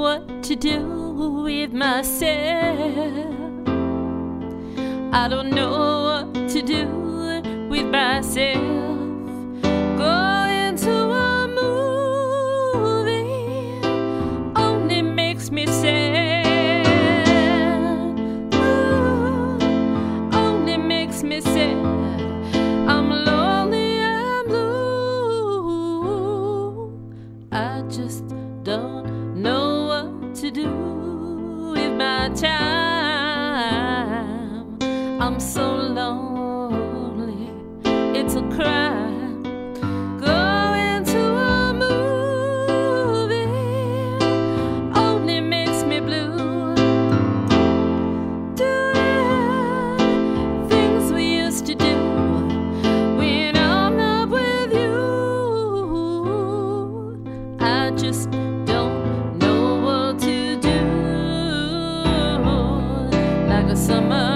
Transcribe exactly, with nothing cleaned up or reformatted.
what to do with myself. I don't know what to do with myself. Going to a movie only makes me sad. Ooh, only makes me sad. I'm lonely, I'm blue. I just don't know what to do with my time. I'm so lonely, it's a crime. Going to a movie only makes me blue. Doing things we used to do when I'm not with you. I just don't know what to do. Like a summer